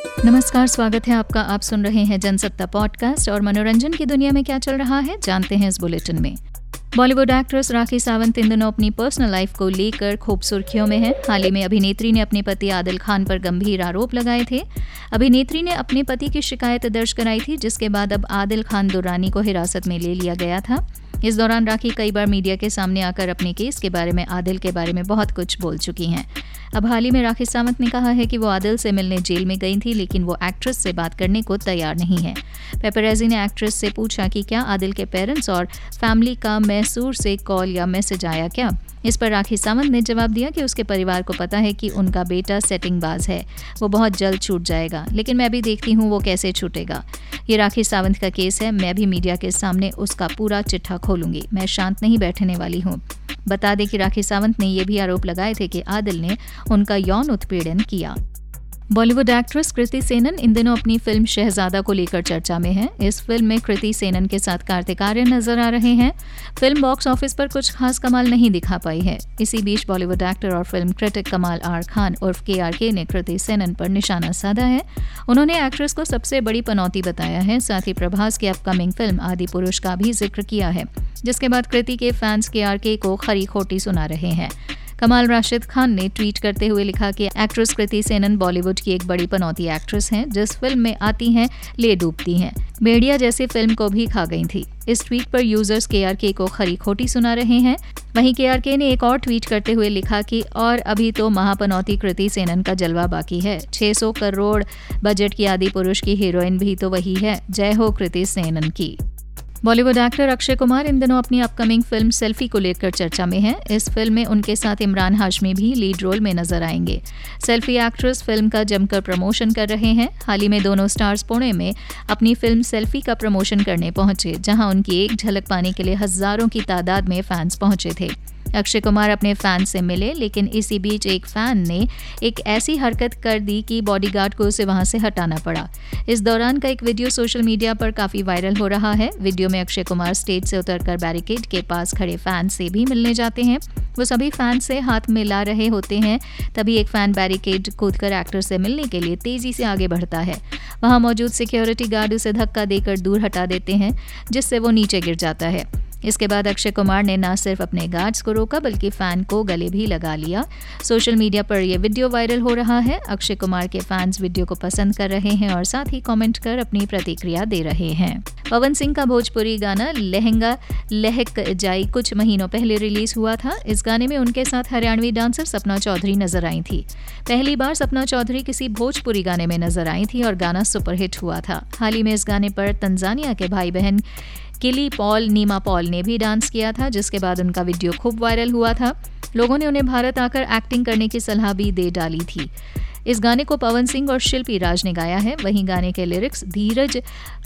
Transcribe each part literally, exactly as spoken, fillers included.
नमस्कार, स्वागत है आपका। आप सुन रहे हैं जनसत्ता पॉडकास्ट और मनोरंजन की दुनिया में क्या चल रहा है जानते हैं इस बुलेटिन में। बॉलीवुड एक्ट्रेस राखी सावंत इन दिनों अपनी पर्सनल लाइफ को लेकर खूब सुर्खियों में है। हाल ही में अभिनेत्री ने अपने पति आदिल खान पर गंभीर आरोप लगाए थे। अभिनेत्री ने अपने पति की शिकायत दर्ज कराई थी, जिसके बाद अब आदिल खान दुर्रानी को हिरासत में ले लिया गया था। इस दौरान राखी कई बार मीडिया के सामने आकर अपने केस के बारे में, आदिल के बारे में बहुत कुछ बोल चुकी हैं। अब हाल ही में राखी सावंत ने कहा है कि वो आदिल से मिलने जेल में गई थी, लेकिन वो एक्ट्रेस से बात करने को तैयार नहीं है। पेपरैज़ी ने एक्ट्रेस से पूछा कि क्या आदिल के पेरेंट्स और फैमिली का मैसूर से कॉल या मैसेज आया क्या। इस पर राखी सावंत ने जवाब दिया कि उसके परिवार को पता है कि उनका बेटा सेटिंगबाज है, वो बहुत जल्द छूट जाएगा, लेकिन मैं भी देखती हूँ वो कैसे छूटेगा। ये राखी सावंत का केस है, मैं भी मीडिया के सामने उसका पूरा चिट्ठा खोलूंगी, मैं शांत नहीं बैठने वाली हूँ। बता दें कि राखी सावंत ने ये भी आरोप लगाए थे कि आदिल ने उनका यौन उत्पीड़न किया। बॉलीवुड एक्ट्रेस कृति सेनन इन दिनों अपनी फिल्म शहजादा को लेकर चर्चा में है। इस फिल्म में कृति सेनन के साथ कार्तिक आर्यन नजर आ रहे हैं। फिल्म बॉक्स ऑफिस पर कुछ खास कमाल नहीं दिखा पाई है। इसी बीच बॉलीवुड एक्टर और film critic Kamaal R Khan उर्फ के आर के ने कृति सेनन पर निशाना साधा है। उन्होंने एक्ट्रेस को सबसे बड़ी पनौती बताया है। साथ ही प्रभास की अपकमिंग फिल्म आदि पुरुष का भी जिक्र किया है, जिसके बाद कृति के फैंस के आर के को खरी खोटी सुना रहे हैं। कमाल राशिद खान ने ट्वीट करते हुए लिखा कि एक्ट्रेस कृति सेनन बॉलीवुड की एक बड़ी पनौती एक्ट्रेस हैं, जिस फिल्म में आती हैं ले डूबती हैं। भेड़िया जैसी फिल्म को भी खा गई थी। इस ट्वीट पर यूजर्स के आर के को खरी खोटी सुना रहे हैं। वहीं के आर के ने एक और ट्वीट करते हुए लिखा कि और अभी तो महापनौती कृति सेनन का जलवा बाकी है। छह सौ करोड़ बजट की आदि पुरुष की हीरोइन भी तो वही है। जय हो कृति सेनन की। बॉलीवुड एक्टर अक्षय कुमार इन दिनों अपनी अपकमिंग फिल्म सेल्फी को लेकर चर्चा में है। इस फिल्म में उनके साथ इमरान हाशमी भी लीड रोल में नजर आएंगे। सेल्फी एक्ट्रेस फिल्म का जमकर प्रमोशन कर रहे हैं। हाल ही में दोनों स्टार्स पुणे में अपनी फिल्म सेल्फी का प्रमोशन करने पहुंचे, जहां उनकी एक झलक पाने के लिए हजारों की तादाद में फैंस पहुंचे थे। अक्षय कुमार अपने फैन से मिले, लेकिन इसी बीच एक फैन ने एक ऐसी हरकत कर दी कि बॉडीगार्ड को उसे वहां से हटाना पड़ा। इस दौरान का एक वीडियो सोशल मीडिया पर काफी वायरल हो रहा है। वीडियो में अक्षय कुमार स्टेज से उतरकर बैरिकेड के पास खड़े फैन से भी मिलने जाते हैं। वो सभी फैन से हाथ मिला रहे होते हैं, तभी एक फैन बैरिकेड कूदकर एक्टर से मिलने के लिए तेजी से आगे बढ़ता है। वहां मौजूद सिक्योरिटी गार्ड उसे धक्का देकर दूर हटा देते हैं, जिससे वो नीचे गिर जाता है। इसके बाद अक्षय कुमार ने न सिर्फ अपने गार्ड्स को रोका, बल्कि फैन को गले भी लगा लिया। सोशल मीडिया पर यह वीडियो वायरल हो रहा है। अक्षय कुमार के फैंस वीडियो को पसंद कर रहे हैं और साथ ही कमेंट कर अपनी प्रतिक्रिया दे रहे हैं। पवन सिंह का भोजपुरी गाना लहंगा लहक जाई कुछ महीनों पहले रिलीज हुआ था। इस गाने में उनके साथ हरियाणवी डांसर सपना चौधरी नजर आई थी। पहली बार सपना चौधरी किसी भोजपुरी गाने में नजर आई थी और गाना सुपरहिट हुआ था। हाल ही में इस गाने पर तंजानिया के भाई बहन किली पॉल नीमा पॉल ने भी डांस किया था, जिसके बाद उनका वीडियो खूब वायरल हुआ था। लोगों ने उन्हें भारत आकर एक्टिंग करने की सलाह भी दे डाली थी। इस गाने को पवन सिंह और शिल्पी राज ने गाया है। वहीं गाने के लिरिक्स धीरज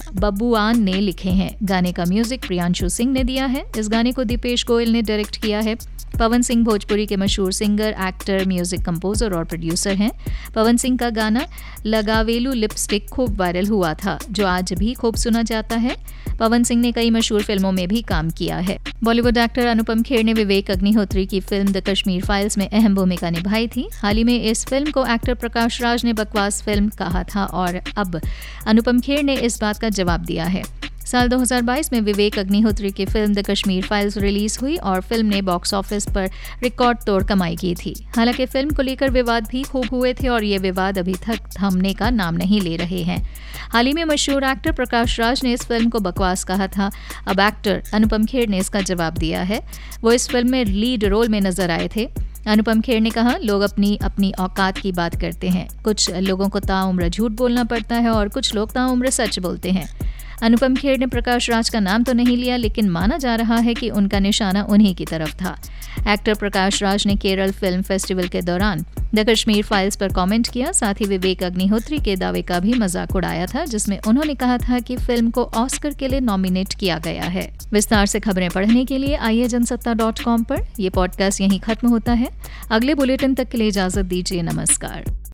बबुआन ने लिखे हैं। गाने का म्यूजिक प्रियांशु सिंह ने दिया है। इस गाने को दीपेश गोयल ने डायरेक्ट किया है। पवन सिंह भोजपुरी के मशहूर सिंगर, एक्टर, म्यूजिक कंपोजर और प्रोड्यूसर हैं। पवन सिंह का गाना लगावेलू लिपस्टिक खूब वायरल हुआ था, जो आज भी खूब सुना जाता है। पवन सिंह ने कई मशहूर फिल्मों में भी काम किया है। बॉलीवुड एक्टर अनुपम खेर ने विवेक अग्निहोत्री की फिल्म द कश्मीर फाइल्स में अहम भूमिका निभाई थी। हाल ही में इस फिल्म को एक्टर प्रकाश राज ने बकवास फिल्म कहा था और अब अनुपम खेर ने इस बात का जवाब दिया है। साल दो हज़ार बाईस में विवेक अग्निहोत्री की film the Kashmir files release हुई और फिल्म ने बॉक्स ऑफिस पर रिकॉर्ड तोड़ कमाई की थी। हालांकि फिल्म को लेकर विवाद भी खूब हुए थे और ये विवाद अभी तक थमने का नाम नहीं ले रहे हैं। हाल ही में मशहूर एक्टर प्रकाश राज ने इस फिल्म को बकवास कहा था। अब एक्टर अनुपम खेर ने इसका जवाब दिया है। वो इस फिल्म में लीड रोल में नजर आए थे। अनुपम खेर ने कहा, लोग अपनी अपनी औकात की बात करते हैं। कुछ लोगों को ताउम्र झूठ बोलना पड़ता है और कुछ लोग ताउम्र सच बोलते हैं। अनुपम खेर ने प्रकाश राज का नाम तो नहीं लिया, लेकिन माना जा रहा है कि उनका निशाना उन्हीं की तरफ था। एक्टर प्रकाश राज ने केरल फिल्म फेस्टिवल के दौरान द कश्मीर फाइल्स पर कमेंट किया। साथ ही विवेक अग्निहोत्री के दावे का भी मजाक उड़ाया था, जिसमें उन्होंने कहा था कि फिल्म को ऑस्कर के लिए नॉमिनेट किया गया है। विस्तार से खबरें पढ़ने के लिए आइए जनसत्ता डॉट कॉम पर। यह पॉडकास्ट यहीं खत्म होता है। अगले बुलेटिन तक के लिए इजाजत दीजिए। नमस्कार।